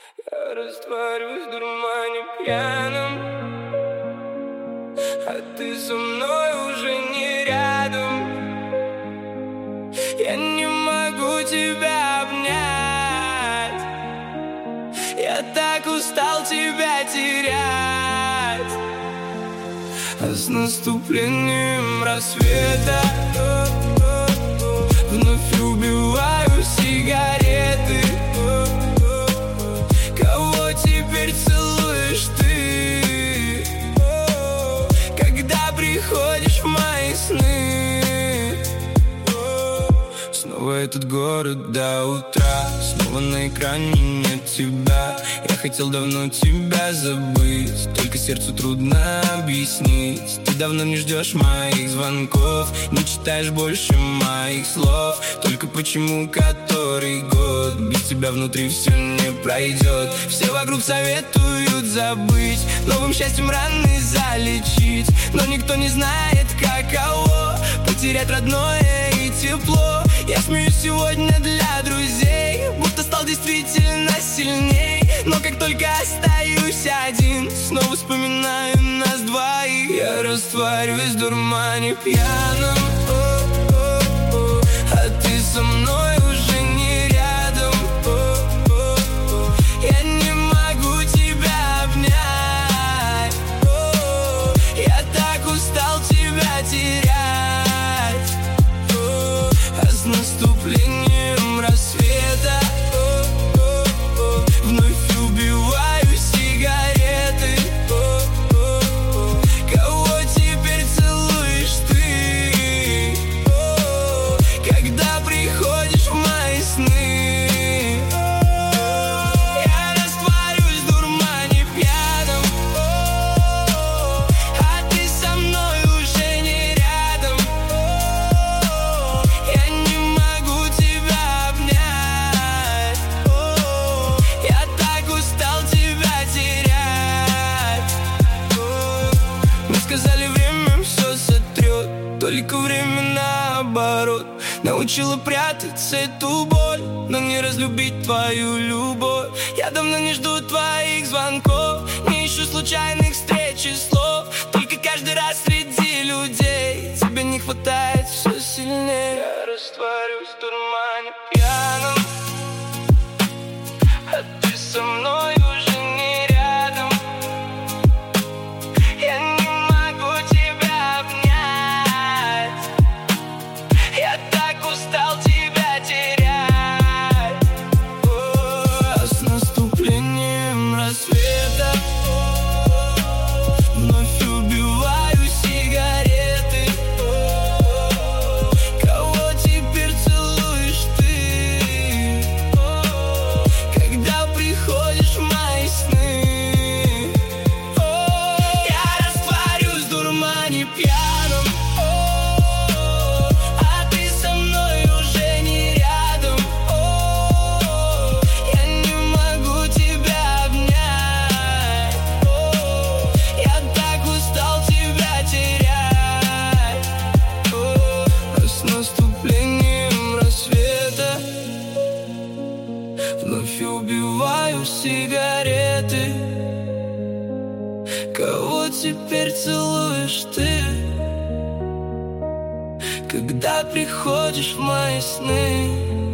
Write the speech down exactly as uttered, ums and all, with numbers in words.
Я растворюсь в дурмане пьяном, а ты со мной уже не рядом. Я не могу тебя обнять, я так устал тебя терять. А с наступлением рассвета вновь убиваю сигареты. Кого теперь целуешь ты, когда приходишь в мои сны? Снова этот город до утра, снова на экране нет тебя. Я хотел давно тебя забыть, только сердцу трудно объяснить. Ты давно не ждешь моих звонков, не читаешь больше моих слов. Только почему который год без тебя внутри все не пройдет? Все вокруг советуют забыть, новым счастьем раны залечить, но никто не знает, каково потерять родное и тепло. Я смеюсь сегодня для друзей, будто стал действительно сильней. Но как только остаюсь один, снова вспоминаю нас двоих. Я растворюсь в дурмане пьяном, о-о-о, а ты со мной уже не рядом, о-о-о. Я не могу тебя обнять, о-о-о. Я так устал тебя терять, о-о-о. А с наступлением рассвета вновь убиваю сигареты. О-о-о. Кого теперь целуешь ты, о-о-о, когда приходишь в мои сны? Я растворюсь в дурмане пьяном, о-о-о, а ты со мной уже не рядом, о-о-о. Я не могу тебя обнять, о-о-о. Я так устал тебя терять. Мне сказали, время все сотрет, только время наоборот научила прятаться эту боль, но не разлюбить твою любовь. Я давно не жду твоих звонков, не ищу случайных встреч и слов. Только каждый раз среди людей тебе не хватает все сильнее. Я растворюсь в дурмане пьяном, а ты со мной уже не рядом. Я не могу тебя обнять, я так устал тебя терять. О, а с наступлением рассвета вновь убиваю сигареты. О, кого теперь целуешь ты, о, когда приходишь в мои сны? О, я растворюсь в дурмане пьяном, о, а ты со мной уже не рядом, о, я не могу тебя обнять, о, я так устал тебя терять. О, а с наступлением рассвета вновь убиваю сигареты. Кого теперь целуешь ты, когда приходишь в мои сны?